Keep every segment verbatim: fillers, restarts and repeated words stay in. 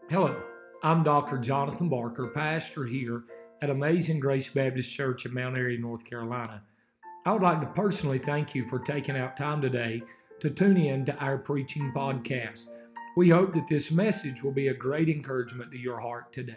Hello, I'm Doctor Jonathan Barker, pastor here at Amazing Grace Baptist Church in Mount Airy, North Carolina. I would like to personally thank you for taking out time today to tune in to our preaching podcast. We hope that this message will be a great encouragement to your heart today.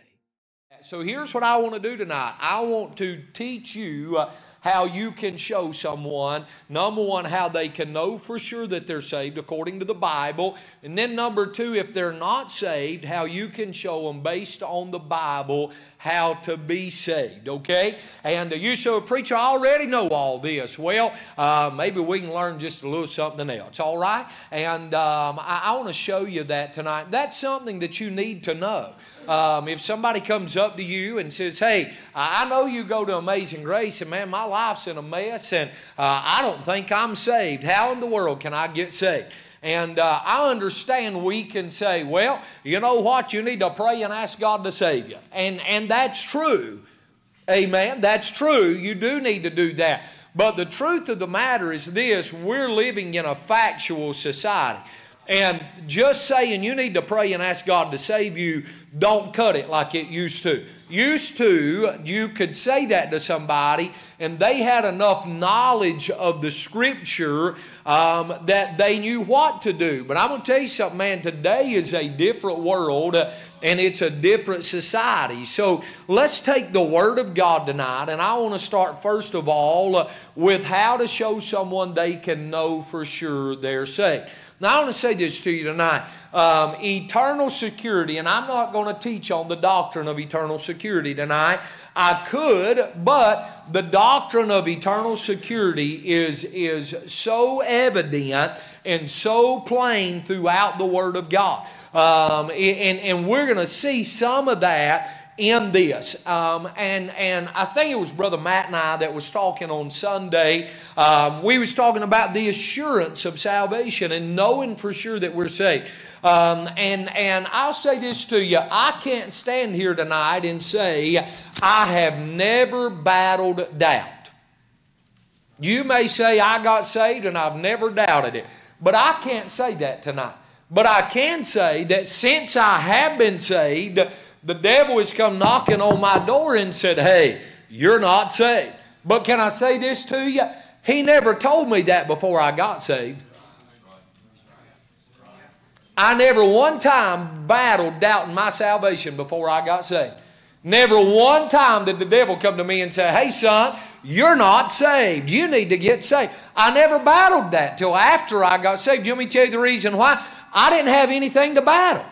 So here's what I want to do tonight. I want to teach you uh, how you can show someone, number one, how they can know for sure that they're saved according to the Bible. And then number two, if they're not saved, how you can show them based on the Bible how to be saved, okay? And uh, you, so a preacher, I already know all this. Well, uh, maybe we can learn just a little something else, all right? And um, I, I want to show you that tonight. That's something that you need to know. Um, if somebody comes up to you and says, hey, I know you go to Amazing Grace, and man, my life's in a mess, and uh, I don't think I'm saved. How in the world can I get saved? And uh, I understand we can say, well, you know what? You need to pray and ask God to save you. And, and that's true. Amen. That's true. You do need to do that. But the truth of the matter is this: we're living in a factual society. And just saying you need to pray and ask God to save you don't cut it like it used to. Used to, you could say that to somebody and they had enough knowledge of the Scripture um, that they knew what to do. But I'm going to tell you something, man, today is a different world uh, and it's a different society. So let's take the Word of God tonight, and I want to start first of all uh, with how to show someone they can know for sure they're saved. Now, I want to say this to you tonight. Um, eternal security, and I'm not going to teach on the doctrine of eternal security tonight. I could, but the doctrine of eternal security is, is so evident and so plain throughout the Word of God. Um, and, and we're going to see some of that in this. Um, and, and I think it was Brother Matt and I that was talking on Sunday. Um, we was talking about the assurance of salvation and knowing for sure that we're saved. Um, and, and I'll say this to you. I can't stand here tonight and say I have never battled doubt. You may say I got saved and I've never doubted it. But I can't say that tonight. But I can say that since I have been saved, the devil has come knocking on my door and said, hey, you're not saved. But can I say this to you? He never told me that before I got saved. I never one time battled doubting my salvation before I got saved. Never one time did the devil come to me and say, hey son, you're not saved. You need to get saved. I never battled that till after I got saved. You want me to tell you the reason why? I didn't have anything to battle.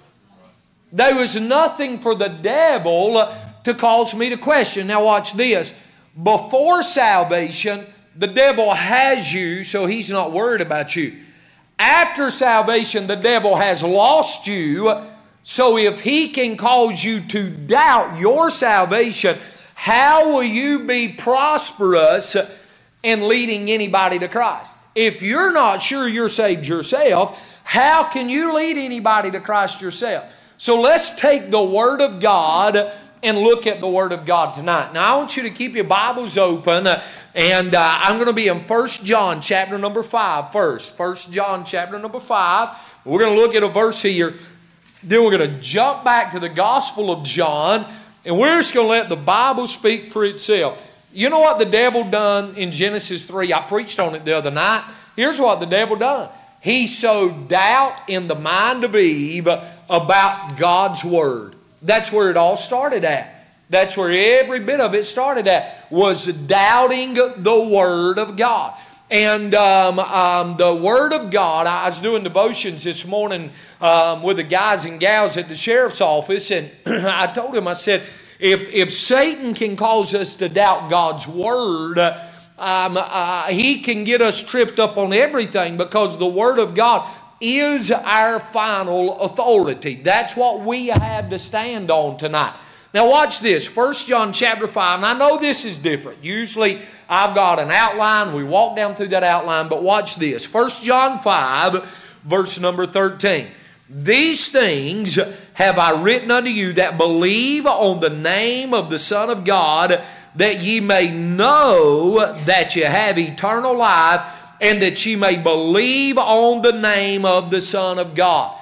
There was nothing for the devil to cause me to question. Now watch this. Before salvation, the devil has you, so he's not worried about you. After salvation, the devil has lost you, so if he can cause you to doubt your salvation, how will you be prosperous in leading anybody to Christ? If you're not sure you're saved yourself, how can you lead anybody to Christ yourself? So let's take the Word of God and look at the Word of God tonight. Now I want you to keep your Bibles open, uh, and uh, I'm going to be in First John chapter number five first. First John chapter number five. We're going to look at a verse here. Then we're going to jump back to the Gospel of John, and we're just going to let the Bible speak for itself. You know what the devil done in Genesis three? I preached on it the other night. Here's what the devil done. He sowed doubt in the mind of Eve about God's Word. That's where it all started at. That's where every bit of it started at, was doubting the Word of God. And um, um, the Word of God, I was doing devotions this morning um, with the guys and gals at the sheriff's office, and I told him, I said, if, if Satan can cause us to doubt God's Word, Um, uh, he can get us tripped up on everything, because the Word of God is our final authority. That's what we have to stand on tonight. Now watch this, First John chapter five, and I know this is different. Usually I've got an outline, we walk down through that outline, but watch this. First John five, verse number thirteen. These things have I written unto you that believe on the name of the Son of God, that ye may know that ye have eternal life, and that ye may believe on the name of the Son of God.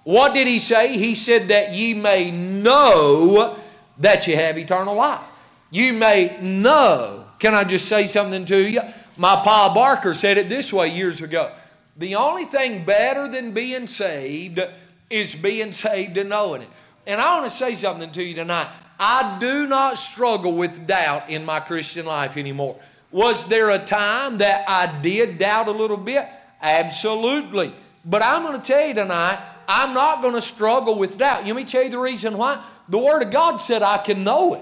What did he say? He said that ye may know that you have eternal life. You may know. Can I just say something to you? My Pa Barker said it this way years ago. The only thing better than being saved is being saved and knowing it. And I want to say something to you tonight. I do not struggle with doubt in my Christian life anymore. Was there a time that I did doubt a little bit? Absolutely. But I'm going to tell you tonight, I'm not going to struggle with doubt. Let me tell you the reason why. The Word of God said I can know it.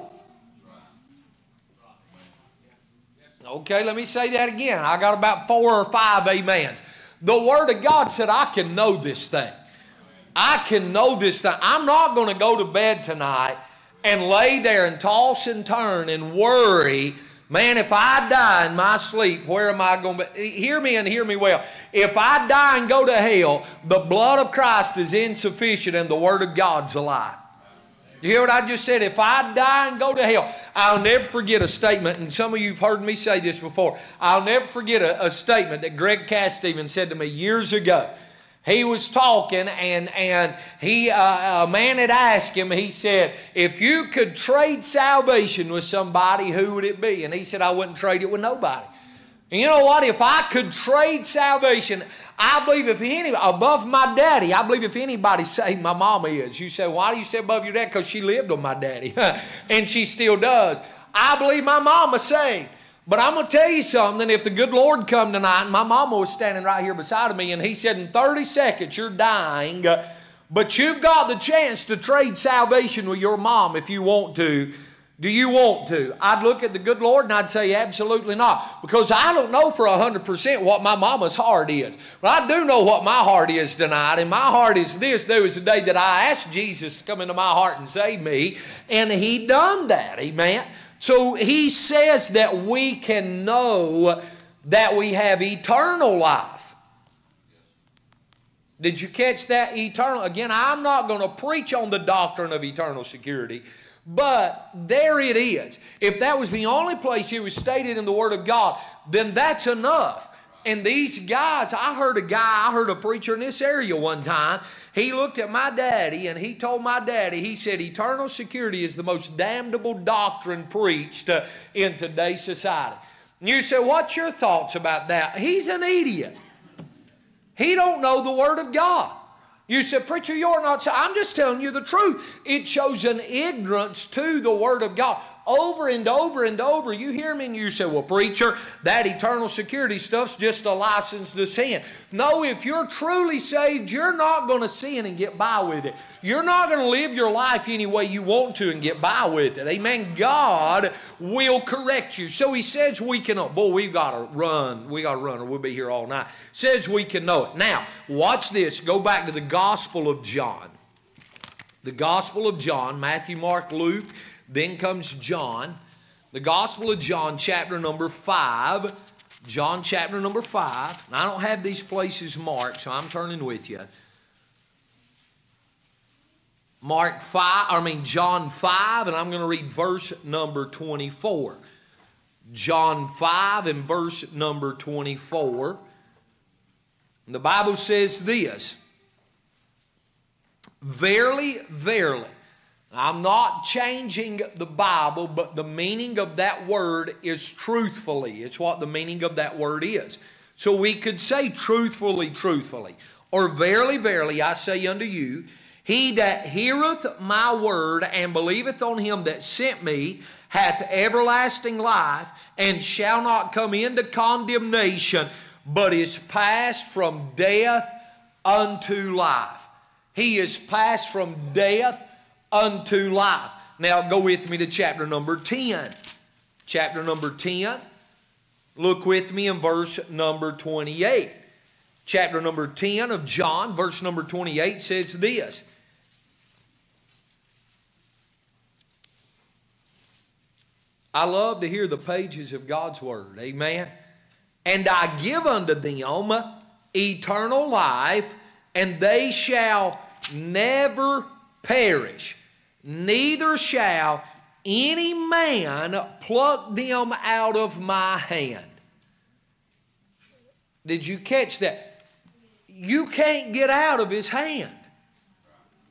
Okay, let me say that again. I got about four or five amens. The Word of God said I can know this thing. I can know this thing. I'm not going to go to bed tonight and lay there and toss and turn and worry. Man, if I die in my sleep, where am I going to be? Hear me and hear me well. If I die and go to hell, the blood of Christ is insufficient and the Word of God's alive. You hear what I just said? If I die and go to hell, I'll never forget a statement, and some of you have heard me say this before. I'll never forget a, a statement that Greg Casteven said to me years ago. He was talking, and, and he, uh, a man had asked him, he said, if you could trade salvation with somebody, who would it be? And he said, I wouldn't trade it with nobody. And you know what? If I could trade salvation, I believe if any, above my daddy, I believe if anybody saved, my mama is. You say, why do you say above your dad? Because she lived on my daddy, and she still does. I believe my mama saved. But I'm going to tell you something. If the good Lord come tonight, and my mama was standing right here beside of me, and he said, in thirty seconds, you're dying, but you've got the chance to trade salvation with your mom if you want to. Do you want to? I'd look at the good Lord and I'd say absolutely not. Because I don't know for one hundred percent what my mama's heart is. But I do know what my heart is tonight. And my heart is this. There was a day that I asked Jesus to come into my heart and save me. And he done that. Amen. So he says that we can know that we have eternal life. Did you catch that? Eternal. Again, I'm not going to preach on the doctrine of eternal security, but there it is. If that was the only place it was stated in the Word of God, then that's enough. And these guys, I heard a guy, I heard a preacher in this area one time. He looked at my daddy and he told my daddy, he said, eternal security is the most damnable doctrine preached uh, in today's society. And you say, what's your thoughts about that? He's an idiot. He don't know the Word of God. You said, preacher, you're not. I'm just telling you the truth. It shows an ignorance to the Word of God. Over and over and over, you hear me and you say, well, preacher, that eternal security stuff's just a license to sin. No, if you're truly saved, you're not going to sin and get by with it. You're not going to live your life any way you want to and get by with it. Amen. God will correct you. So he says we can know. Boy, we've got to run. We got to run or we'll be here all night. Says we can know it. Now, watch this. Go back to the Gospel of John. The Gospel of John, Matthew, Mark, Luke. Then comes John, the Gospel of John, chapter number five. John, chapter number five. Now, I don't have these places marked, so I'm turning with you. Mark five, I mean John five, and I'm going to read verse number twenty-four. John five and verse number twenty-four. And the Bible says this. Verily, verily. I'm not changing the Bible, but the meaning of that word is truthfully. It's what the meaning of that word is. So we could say truthfully, truthfully. Or verily, verily, I say unto you, he that heareth my word and believeth on him that sent me hath everlasting life and shall not come into condemnation, but is passed from death unto life. He is passed from death unto life. Now go with me to chapter number ten. Chapter number ten. Look with me in verse number twenty-eight. Chapter number ten of John, verse number twenty-eight says this. I love to hear the pages of God's Word. Amen. And I give unto them eternal life, and they shall never perish. Neither shall any man pluck them out of my hand. Did you catch that? You can't get out of his hand.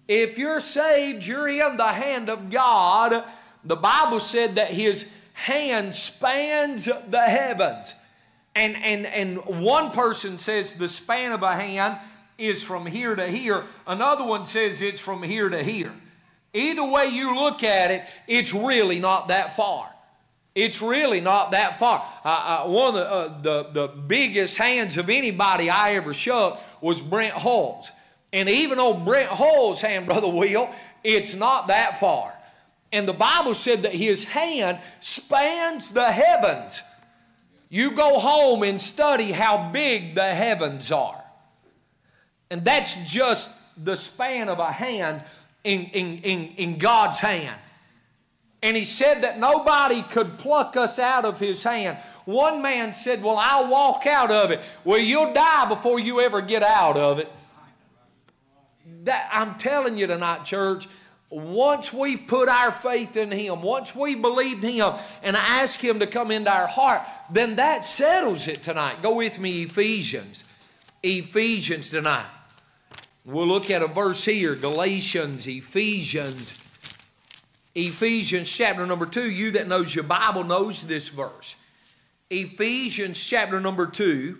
If you're saved, you're in the hand of God. The Bible said that His hand spans the heavens. And, and, and one person says the span of a hand is from here to here. Another one says it's from here to here. Either way you look at it, it's really not that far. It's really not that far. Uh, uh, one of the, uh, the, the biggest hands of anybody I ever shook was Brent Hull's. And even on Brent Hull's hand, Brother Will, it's not that far. And the Bible said that his hand spans the heavens. You go home and study how big the heavens are. And that's just the span of a hand in, in, in, in God's hand. And He said that nobody could pluck us out of His hand. One man said, well, I'll walk out of it. Well, you'll die before you ever get out of it. That, I'm telling you tonight, church, once we've put our faith in Him, once we believed Him and asked Him to come into our heart, then that settles it tonight. Go with me, Ephesians. Ephesians tonight. We'll look at a verse here, Galatians, Ephesians. Ephesians chapter number two. You that knows your Bible knows this verse. Ephesians chapter number two.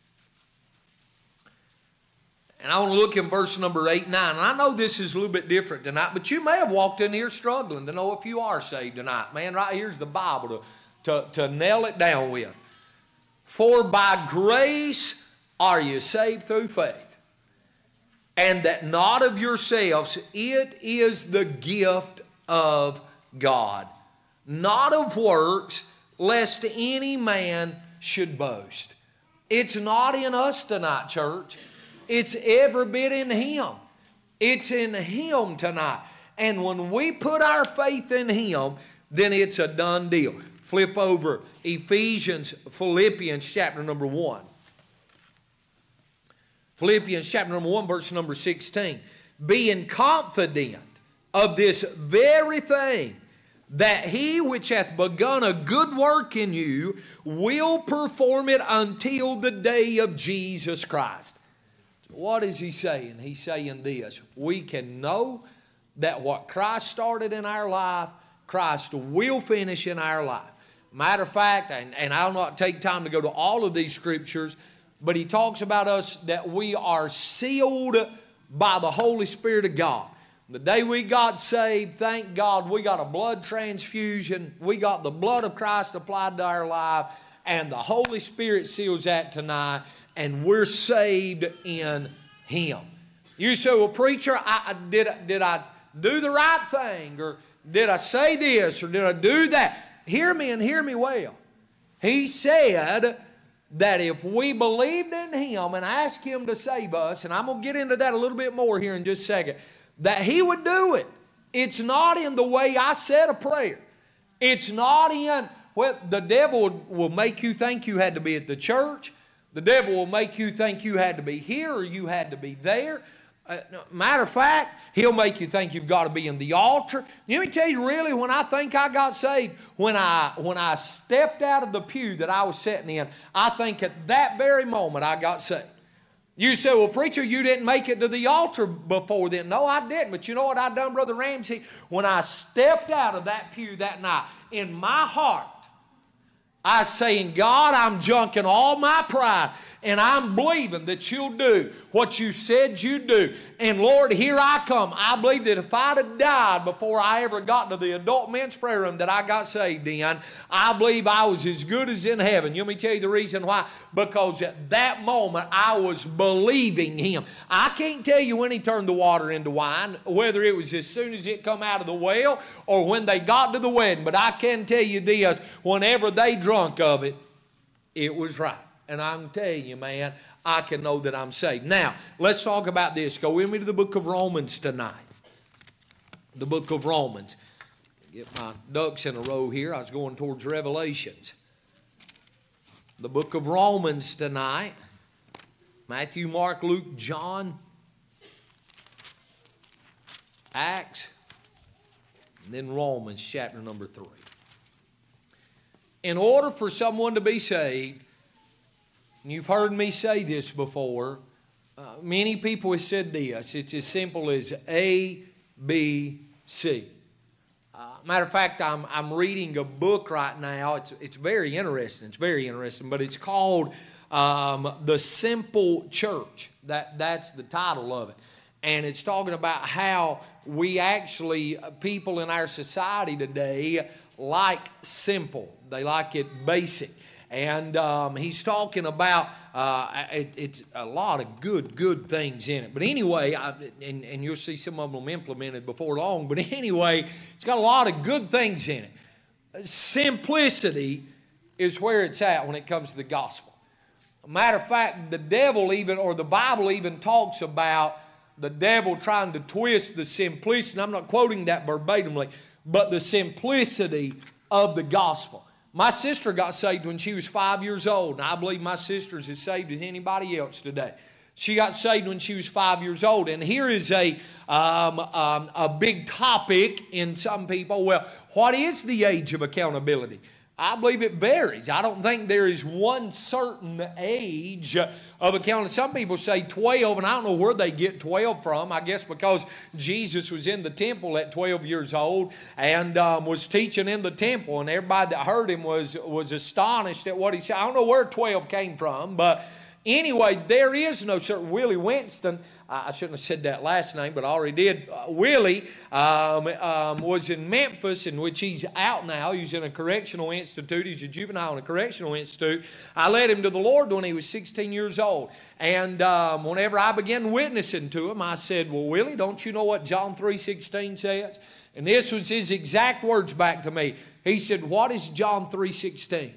And I want to look in verse number eight, nine. And I know this is a little bit different tonight, but you may have walked in here struggling to know if you are saved tonight. Man, right here's the Bible to, to, to nail it down with. For by grace are you saved through faith, and that not of yourselves, it is the gift of God, not of works, lest any man should boast. It's not in us tonight, church. It's every bit in Him. It's in Him tonight. And when we put our faith in Him, then it's a done deal. Flip over Ephesians, Philippians chapter number one. Philippians chapter number one, verse number sixteen. Being confident of this very thing, that He which hath begun a good work in you will perform it until the day of Jesus Christ. What is he saying? He's saying this: we can know that what Christ started in our life, Christ will finish in our life. Matter of fact, and, and I'll not take time to go to all of these scriptures, but he talks about us that we are sealed by the Holy Spirit of God. The day we got saved, thank God, we got a blood transfusion. We got the blood of Christ applied to our life, and the Holy Spirit seals that tonight, and we're saved in Him. You say, well, preacher, I, did, did I do the right thing? Or did I say this? Or did I do that? Hear me and hear me well. He said that if we believed in Him and asked Him to save us, and I'm going to get into that a little bit more here in just a second, that He would do it. It's not in the way I said a prayer. It's not in, well, the devil will make you think you had to be at the church. The devil will make you think you had to be here or you had to be there. Uh, matter of fact, he'll make you think you've got to be in the altar. Let me tell you, really, when I think I got saved, when I, when I stepped out of the pew that I was sitting in, I think at that very moment I got saved. You say, well, preacher, you didn't make it to the altar before then. No, I didn't. But you know what I done, Brother Ramsey? When I stepped out of that pew that night, in my heart, I was saying, God, I'm junking all my pride, and I'm believing that you'll do what you said you'd do. And Lord, here I come. I believe that if I'd have died before I ever got to the adult men's prayer room that I got saved in, I believe I was as good as in heaven. Let me tell you the reason why. Because at that moment, I was believing Him. I can't tell you when He turned the water into wine, whether it was as soon as it come out of the well or when they got to the wedding. But I can tell you this, whenever they drunk of it, it was right. And I'm telling you, man, I can know that I'm saved. Now, let's talk about this. Go with me to the book of Romans tonight. The book of Romans. Get my ducks in a row here. I was going towards Revelations. The book of Romans tonight. Matthew, Mark, Luke, John, Acts, and then Romans chapter number three. In order for someone to be saved, and you've heard me say this before, Uh, many people have said this. It's as simple as A, B, C. Uh, matter of fact, I'm, I'm reading a book right now. It's, it's very interesting. It's very interesting. But it's called um, The Simple Church. That, that's the title of it. And it's talking about how we actually, people in our society today, like simple. They like it basic. And um, he's talking about uh, it, it's a lot of good, good things in it. But anyway, I, and, and you'll see some of them implemented before long. But anyway, it's got a lot of good things in it. Simplicity is where it's at when it comes to the gospel. Matter of fact, the devil even, or the Bible even talks about the devil trying to twist the simplicity. I'm not quoting that verbatimly, but the simplicity of the gospel. My sister got saved when she was five years old, and I believe my sister's as saved as anybody else today. She got saved when she was five years old, and here is a, um, um, a big topic in some people. Well, what is the age of accountability? I believe it varies. I don't think there is one certain age of accountability. Some people say twelve, and I don't know where they get twelve from. I guess because Jesus was in the temple at twelve years old and um, was teaching in the temple, and everybody that heard him was, was astonished at what he said. I don't know where twelve came from, but anyway, there is no certain. Willie Winston, I shouldn't have said that last name, but I already did. Uh, Willie um, um, was in Memphis, in which he's out now. He's in a correctional institute. He's a juvenile in a correctional institute. I led him to the Lord when he was sixteen years old. And um, whenever I began witnessing to him, I said, well, Willie, don't you know what John three sixteen says? And this was his exact words back to me. He said, what is John three sixteen?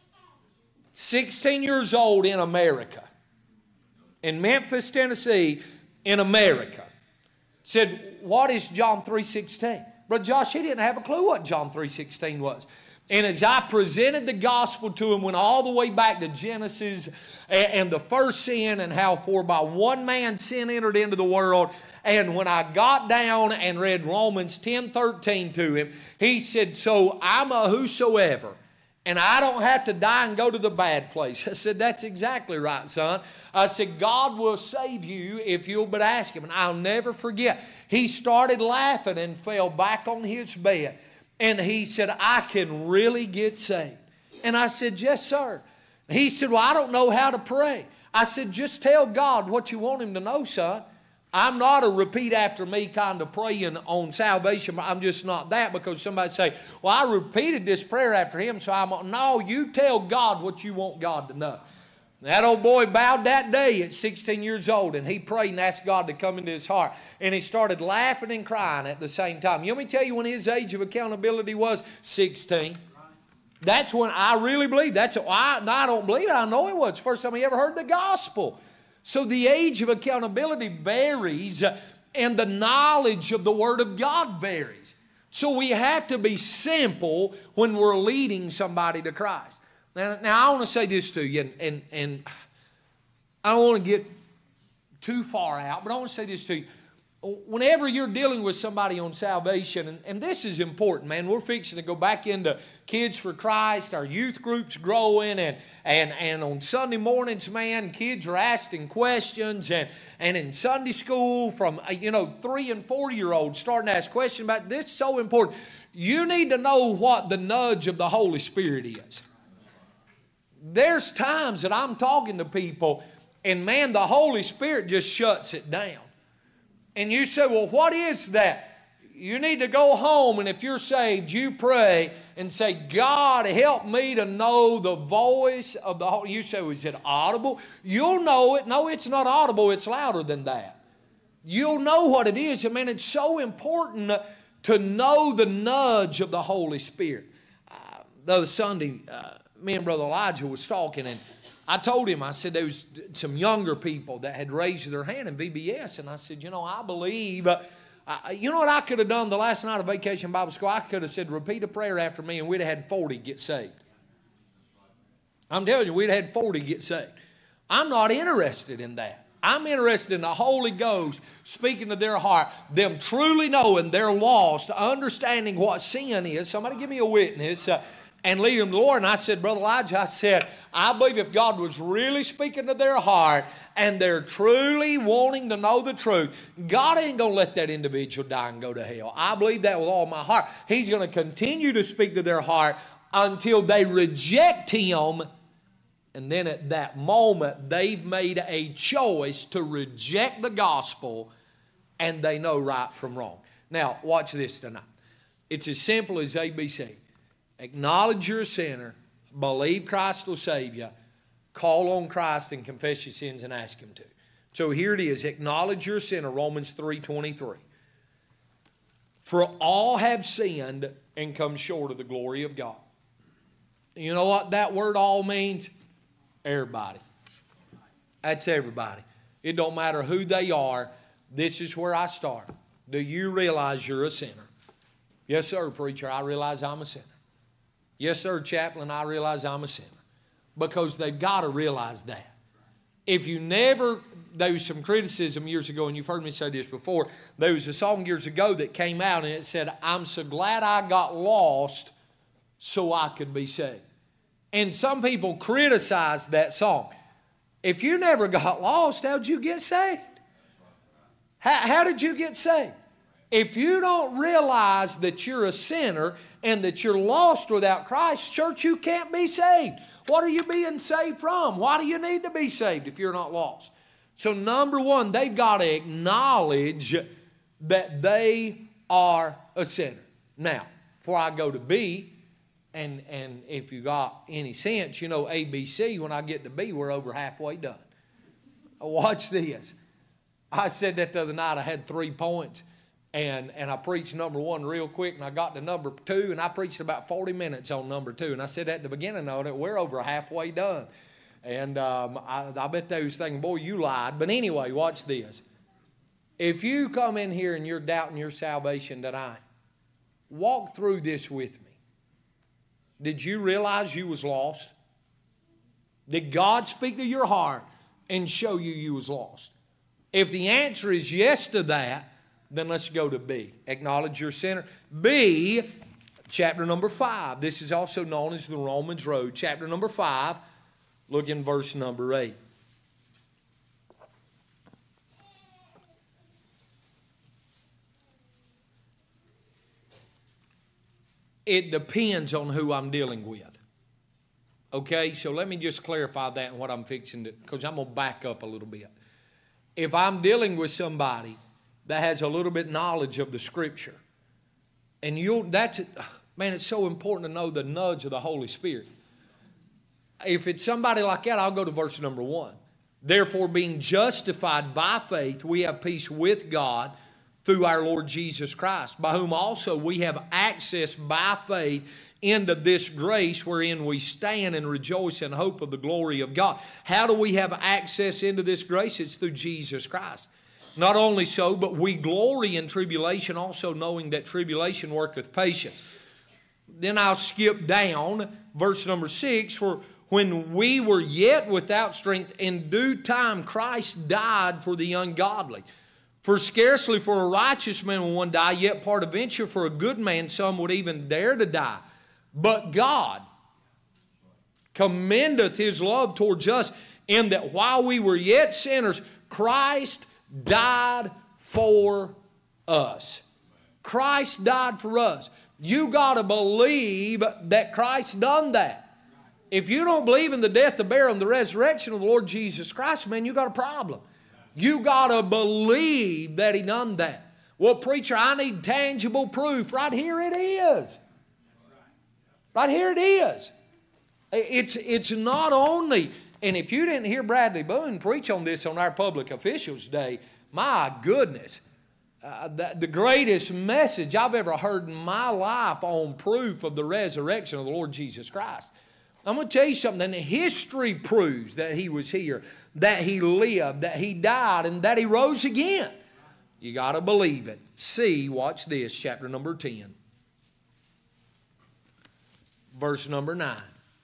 sixteen years old in America, in Memphis, Tennessee, in America, said, what is John three sixteen? Brother Josh, he didn't have a clue what John three sixteen was. And as I presented the gospel to him, went all the way back to Genesis and, and the first sin, and how for by one man sin entered into the world. And when I got down and read Romans ten thirteen to him, he said, so I'm a whosoever, and I don't have to die and go to the bad place. I said, that's exactly right, son. I said, God will save you if you'll but ask him. And I'll never forget. He started laughing and fell back on his bed. And he said, I can really get saved. And I said, yes, sir. He said, well, I don't know how to pray. I said, just tell God what you want him to know, son. I'm not a repeat after me kind of praying on salvation. I'm just not that, because somebody say, well, I repeated this prayer after him, so I'm, no, you tell God what you want God to know. That old boy bowed that day at sixteen years old, and he prayed and asked God to come into his heart. And he started laughing and crying at the same time. You want me to tell you when his age of accountability was? sixteen. That's when I really believe. That's I, I don't believe it. I know it was. It's the first time he ever heard the gospel. So the age of accountability varies, and the knowledge of the Word of God varies. So we have to be simple when we're leading somebody to Christ. Now, now I want to say this to you, and, and, and I don't want to get too far out, but I want to say this to you. Whenever you're dealing with somebody on salvation, and, and this is important, man, we're fixing to go back into Kids for Christ, our youth group's growing, and, and, and on Sunday mornings, man, kids are asking questions, and, and in Sunday school from, you know, three and four-year-olds starting to ask questions about this. Is so important. You need to know what the nudge of the Holy Spirit is. There's times that I'm talking to people, and man, the Holy Spirit just shuts it down. And you say, well, what is that? You need to go home, and if you're saved, you pray and say, God, help me to know the voice of the Holy. You say, well, is it audible? You'll know it. No, it's not audible. It's louder than that. You'll know what it is. I mean, it's so important to know the nudge of the Holy Spirit. Uh, the other Sunday, uh, me and Brother Elijah was talking, and I told him, I said, there was some younger people that had raised their hand in V B S, and I said, you know, I believe, uh, I, you know what I could have done the last night of Vacation Bible School? I could have said, repeat a prayer after me, and we'd have had forty get saved. I'm telling you, we'd have had forty get saved. I'm not interested in that. I'm interested in the Holy Ghost speaking to their heart, them truly knowing they're lost, understanding what sin is. Somebody give me a witness. Uh, and lead them to the Lord. And I said, Brother Elijah, I said, I believe if God was really speaking to their heart and they're truly wanting to know the truth, God ain't going to let that individual die and go to hell. I believe that with all my heart. He's going to continue to speak to their heart until they reject Him. And then at that moment, they've made a choice to reject the gospel, and they know right from wrong. Now, watch this tonight. It's as simple as A B C. Acknowledge you're a sinner, believe Christ will save you, call on Christ and confess your sins and ask Him to. So here it is. Acknowledge you're a sinner, Romans three twenty-three. For all have sinned and come short of the glory of God. You know what that word all means? Everybody. That's everybody. It don't matter who they are. This is where I start. Do you realize you're a sinner? Yes, sir, preacher, I realize I'm a sinner. Yes, sir, chaplain, I realize I'm a sinner. Because they've got to realize that. If you never, there was some criticism years ago, and you've heard me say this before, there was a song years ago that came out and it said, I'm so glad I got lost so I could be saved. And some people criticize that song. If you never got lost, how'd you get saved? How, how did you get saved? If you don't realize that you're a sinner and that you're lost without Christ, church, you can't be saved. What are you being saved from? Why do you need to be saved if you're not lost? So number one, they've got to acknowledge that they are a sinner. Now, before I go to B, and, and if you got any sense, you know A B C, when I get to B, we're over halfway done. Watch this. I said that the other night. I had three points. And, and I preached number one real quick, and I got to number two, and I preached about forty minutes on number two. And I said at the beginning of it, we're over halfway done. And um, I, I bet they was thinking, boy, you lied. But anyway, watch this. If you come in here and you're doubting your salvation tonight, walk through this with me. Did you realize you was lost? Did God speak to your heart and show you you was lost? If the answer is yes to that, then let's go to B. Acknowledge your sinner. B, chapter number five. This is also known as the Romans Road. Chapter number five, look in verse number eight. It depends on who I'm dealing with. Okay, so let me just clarify that and what I'm fixing to, because I'm going to back up a little bit. If I'm dealing with somebody that has a little bit knowledge of the Scripture, and you'll, that's, man, it's so important to know the nudge of the Holy Spirit. If it's somebody like that, I'll go to verse number one. Therefore, being justified by faith, we have peace with God through our Lord Jesus Christ, by whom also we have access by faith into this grace wherein we stand and rejoice in hope of the glory of God. How do we have access into this grace? It's through Jesus Christ. Not only so, but we glory in tribulation, also knowing that tribulation worketh patience. Then I'll skip down, verse number six, for when we were yet without strength, in due time Christ died for the ungodly. For scarcely for a righteous man will one die, yet peradventure for a good man some would even dare to die. But God commendeth His love towards us, in that while we were yet sinners, Christ died for us. Christ died for us. You got to believe that Christ done that. If you don't believe in the death, the burial, and the resurrection of the Lord Jesus Christ, man, you got a problem. You got to believe that He done that. Well, preacher, I need tangible proof. Right here it is. Right here it is. It's, it's not only, and if you didn't hear Bradley Boone preach on this on our Public Officials Day, my goodness, uh, the, the greatest message I've ever heard in my life on proof of the resurrection of the Lord Jesus Christ. I'm going to tell you something. History proves that He was here, that He lived, that He died, and that He rose again. You got to believe it. See, watch this, chapter number ten. Verse number nine.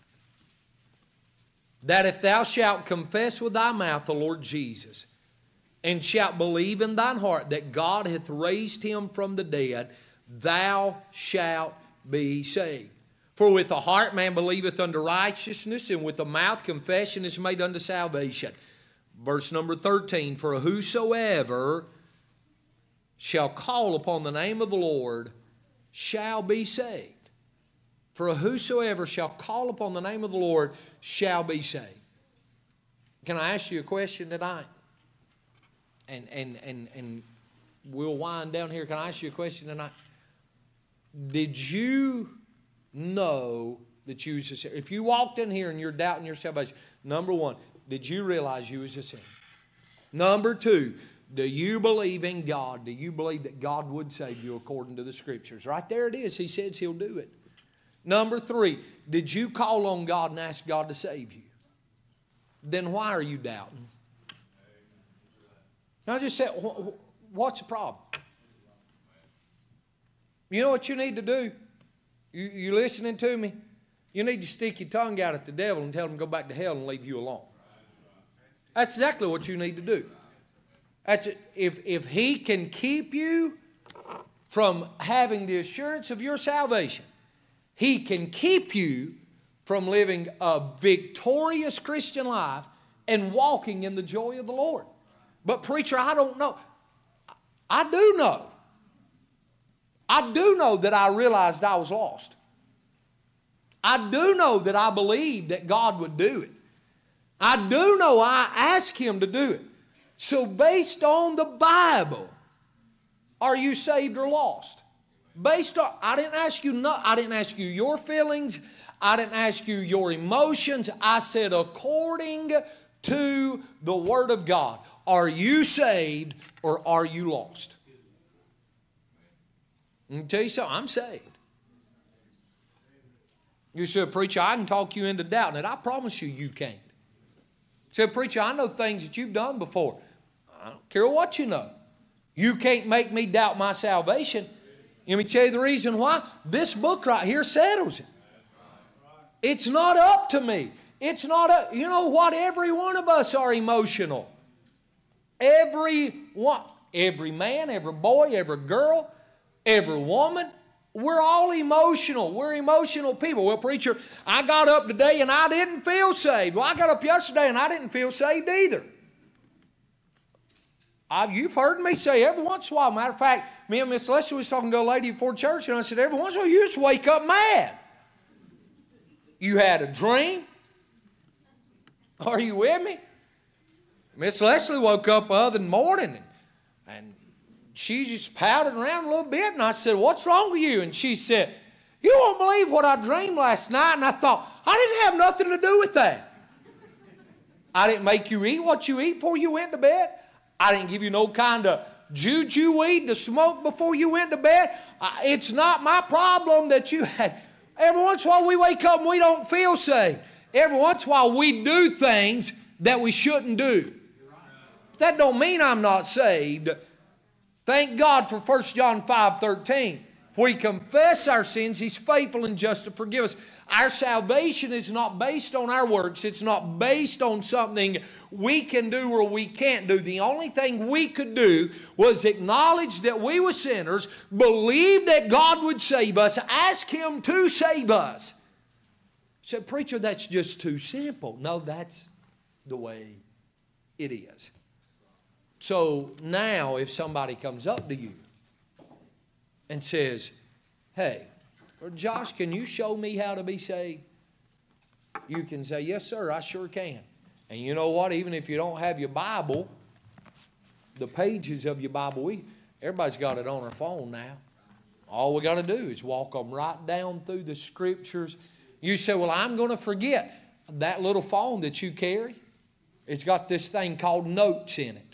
That if thou shalt confess with thy mouth the Lord Jesus, and shalt believe in thine heart that God hath raised Him from the dead, thou shalt be saved. For with the heart man believeth unto righteousness, and with the mouth confession is made unto salvation. Verse number thirteen, for whosoever shall call upon the name of the Lord shall be saved. For whosoever shall call upon the name of the Lord shall be saved. Can I ask you a question tonight? And, and, and, and we'll wind down here. Can I ask you a question tonight? Did you know that you was a sinner? If you walked in here and you're doubting your salvation, number one, did you realize you was a sinner? Number two, do you believe in God? Do you believe that God would save you according to the Scriptures? Right there it is. He says He'll do it. Number three, did you call on God and ask God to save you? Then why are you doubting? Now I just said, what's the problem? You know what you need to do? You, you listening to me? You need to stick your tongue out at the devil and tell him to go back to hell and leave you alone. That's exactly what you need to do. That's it. If, if he can keep you from having the assurance of your salvation, he can keep you from living a victorious Christian life and walking in the joy of the Lord. But preacher, I don't know. I do know. I do know that I realized I was lost. I do know that I believed that God would do it. I do know I asked Him to do it. So based on the Bible, are you saved or lost? Based on, I didn't ask you no, I didn't ask you your feelings. I didn't ask you your emotions. I said according to the Word of God, are you saved or are you lost? Let me tell you something, I'm saved. You said, preacher, I can talk you into doubting it. I promise you, you can't. You said, preacher, I know things that you've done before. I don't care what you know. You can't make me doubt my salvation. Let me tell you the reason why. This book right here settles it. It's not up to me. It's not up. You know what? Every one of us are emotional. Every one. Every man, every boy, every girl, every woman. We're all emotional. We're emotional people. Well, preacher, I got up today and I didn't feel saved. Well, I got up yesterday and I didn't feel saved either. I've, you've heard me say every once in a while. Matter of fact, me and Miss Leslie was talking to a lady before church, and I said, every once in a while you just wake up mad. You had a dream. Are you with me? Miss Leslie woke up the other morning and, and she just pouted around a little bit, and I said, what's wrong with you? And she said, you won't believe what I dreamed last night. And I thought, I didn't have nothing to do with that. I didn't make you eat what you eat before you went to bed. I didn't give you no kind of juju weed to smoke before you went to bed. I, it's not my problem that you had. Every once in a while we wake up and we don't feel saved. Every once in a while we do things that we shouldn't do. That don't mean I'm not saved. Thank God for First John five thirteen. If we confess our sins, He's faithful and just to forgive us. Our salvation is not based on our works. It's not based on something we can do or we can't do. The only thing we could do was acknowledge that we were sinners, believe that God would save us, ask Him to save us. You said, preacher, that's just too simple. No, that's the way it is. So now if somebody comes up to you and says, hey, Josh, can you show me how to be saved? You can say, yes, sir, I sure can. And you know what? Even if you don't have your Bible, the pages of your Bible, we, everybody's got it on their phone now. All we got to do is walk them right down through the Scriptures. You say, well, I'm going to forget. That little phone that you carry, it's got this thing called notes in it.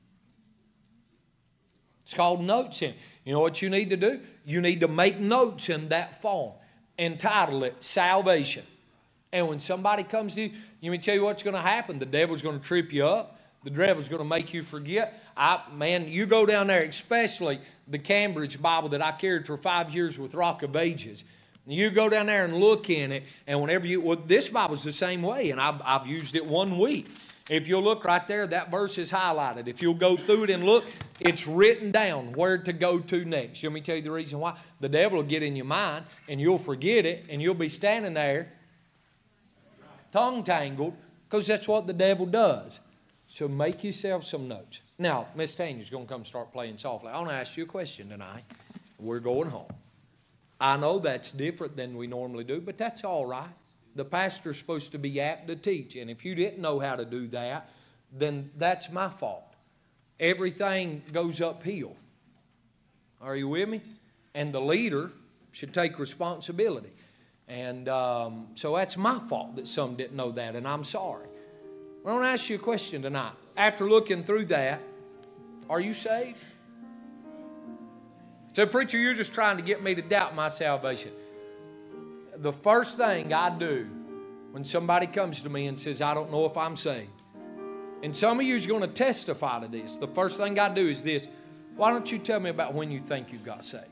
It's called notes in it. You know what you need to do? You need to make notes in that phone. Entitle it Salvation. And when somebody comes to you, let me tell you what's going to happen. The devil's going to trip you up. The devil's going to make you forget. I, man, you go down there, especially the Cambridge Bible that I carried for five years with Rock of Ages. You go down there and look in it, and whenever you, well, this Bible's the same way, and I've, I've used it one week. If you'll look right there, that verse is highlighted. If you'll go through it and look, it's written down where to go to next. Let me tell you the reason why. The devil will get in your mind, and you'll forget it, and you'll be standing there tongue-tangled, because that's what the devil does. So make yourself some notes. Now, Miss Tanya's going to come start playing softly. I want to ask you a question tonight. We're going home. I know that's different than we normally do, but that's all right. The pastor's supposed to be apt to teach, and if you didn't know how to do that, then that's my fault. Everything goes uphill. Are you with me? And the leader should take responsibility. And um, so that's my fault that some didn't know that, and I'm sorry. I want to ask you a question tonight. After looking through that, are you saved? So, preacher, you're just trying to get me to doubt my salvation. The first thing I do when somebody comes to me and says, I don't know if I'm saved, and some of you is going to testify to this, the first thing I do is this: why don't you tell me about when you think you got saved?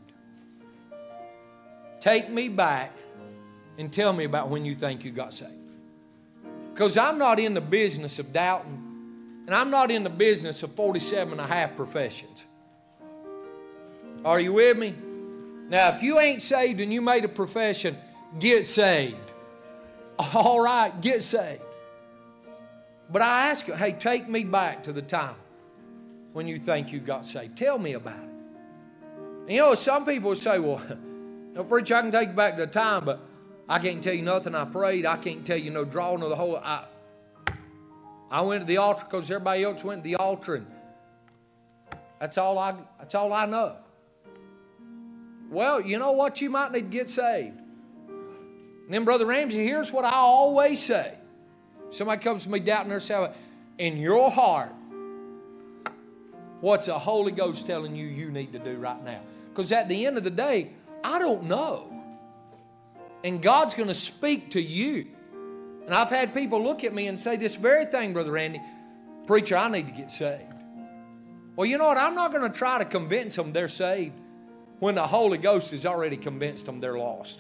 Take me back and tell me about when you think you got saved. Because I'm not in the business of doubting, and I'm not in the business of forty-seven and a half professions. Are you with me? Now, if you ain't saved and you made a profession, get saved. All right, get saved. But I ask you, hey, take me back to the time when you think you got saved. Tell me about it. And you know, some people say, well, no, preacher, I can take you back to the time, but I can't tell you nothing I prayed. I can't tell you no drawing of the whole. I, I went to the altar because everybody else went to the altar, and that's all I, that's all I know. Well, you know what? You might need to get saved. And then, Brother Ramsey, here's what I always say. Somebody comes to me doubting their salvation. In your heart, what's the Holy Ghost telling you you need to do right now? Because at the end of the day, I don't know. And God's going to speak to you. And I've had people look at me and say this very thing, Brother Randy, preacher, I need to get saved. Well, you know what? I'm not going to try to convince them they're saved when the Holy Ghost has already convinced them they're lost.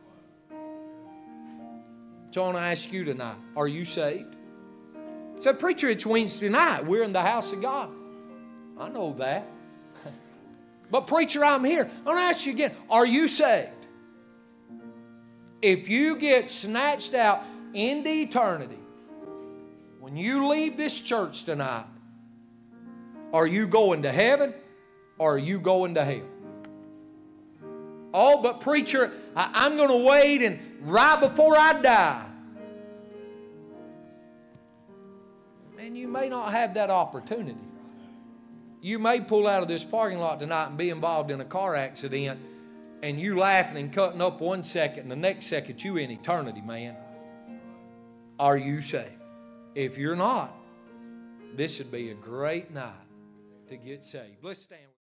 So I want to ask you tonight, are you saved? So, preacher, it's Wednesday night. We're in the house of God. I know that. But, preacher, I'm here. I want to ask you again, are you saved? If you get snatched out into eternity, when you leave this church tonight, are you going to heaven or are you going to hell? Oh, but preacher, I, I'm going to wait and right before I die. Man, you may not have that opportunity. You may pull out of this parking lot tonight and be involved in a car accident, and you laughing and cutting up one second, and the next second you in eternity, man. Are you saved? If you're not, this would be a great night to get saved. Let's stand.